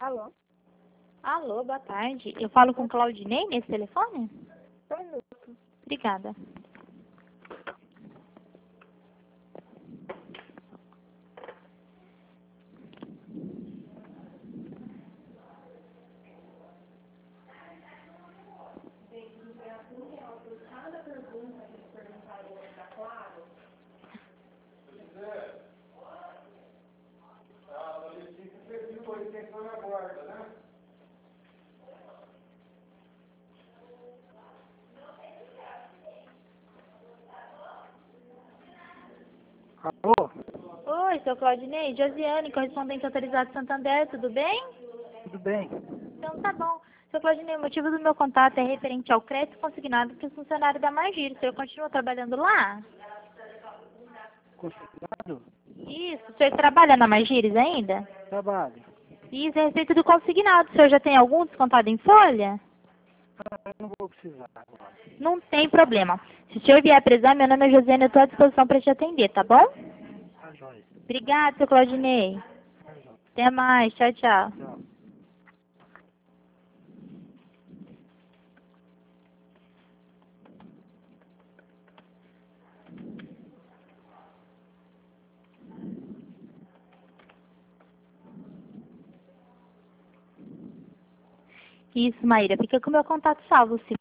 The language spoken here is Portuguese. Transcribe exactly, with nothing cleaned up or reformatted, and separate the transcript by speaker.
Speaker 1: Alô?
Speaker 2: Alô, boa tarde. Eu falo com Claudinei nesse telefone?
Speaker 1: Um minuto.
Speaker 2: Obrigada.
Speaker 3: Alô?
Speaker 2: Oi, seu Claudinei, Josiane, correspondente autorizado Santander, tudo bem?
Speaker 3: Tudo bem?
Speaker 2: Então tá bom. Seu Claudinei, o motivo do meu contato é referente ao crédito consignado para o funcionário da Margir. O senhor continua trabalhando lá?
Speaker 3: Consignado?
Speaker 2: Isso, o senhor trabalha na Margires ainda?
Speaker 3: Trabalho.
Speaker 2: Isso, a respeito do consignado. O senhor já tem algum descontado em folha?
Speaker 3: Ah, eu não vou precisar agora.
Speaker 2: Não tem problema. Se o senhor vier precisar, meu nome é Josiane, eu estou à disposição para te atender, tá bom?
Speaker 3: Tá jóia.
Speaker 2: Obrigada, seu Claudinei.
Speaker 3: Tá jóia.
Speaker 2: Até mais. Tchau, tchau.
Speaker 3: Tchau.
Speaker 2: Isso, Maíra. Fica com o meu contato salvo. Se